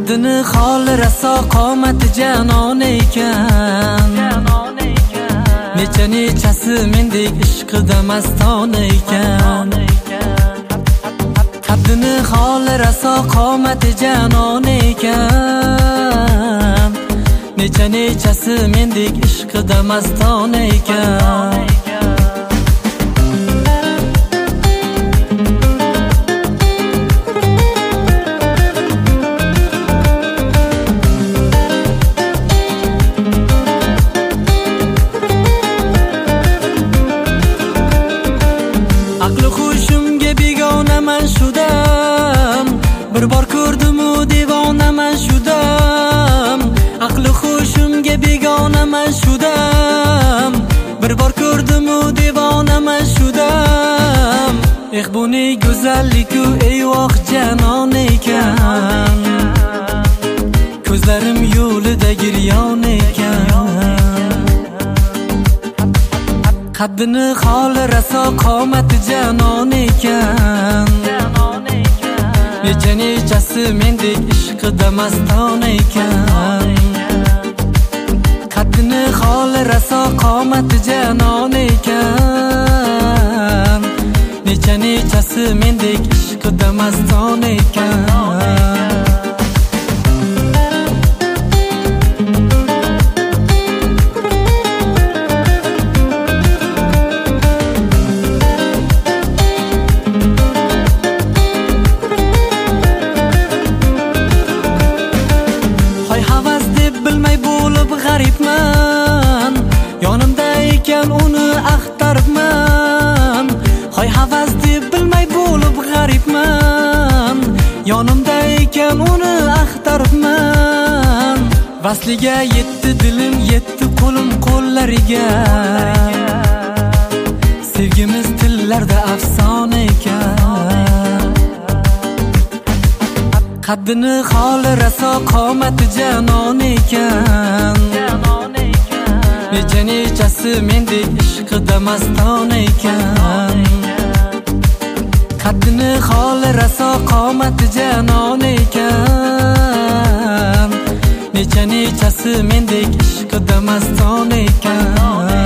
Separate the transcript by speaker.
Speaker 1: qaddini holi raso qomati janon ekan. Nechasi mendek ishqida mastona ekan. Qaddini holi raso qomati janon ekan. Nechasi mendek ishqida mastona ekan. Aqli xushimga begonaman shudam, bir bor ko'rdim-u devonaman shudam. Aqli xushimga begonaman shudam, bir bor ko'rdim-u devonaman shudam. Bu ne go'zallik-u eyvoh janon ekan. Ko'zlarim yo'lida giryon ekan. Qaddini holi raso qomati janon ekan. Nechasi mendek ishqida mastona ekan. Qaddini holi raso qomati janon ekan. Nechasi mendek ishqida mastona ekan. G'aribman, yonimda ekan uni axtaribman. Hoy havas deb bilmay bo'lib g'aribman, yonimda ekan uni axtaribman. Vasliga yetdi dilim, yetdi qo'lim qo'llariga. Sevgimiz tillarda afsona ekan. Qaddini holi raso qomati janon ekan. Nechasi mendek ishqida mastona ekan. Qaddini holi raso qomati janon ekan. Nechasi mendek ishqida mastona ekan.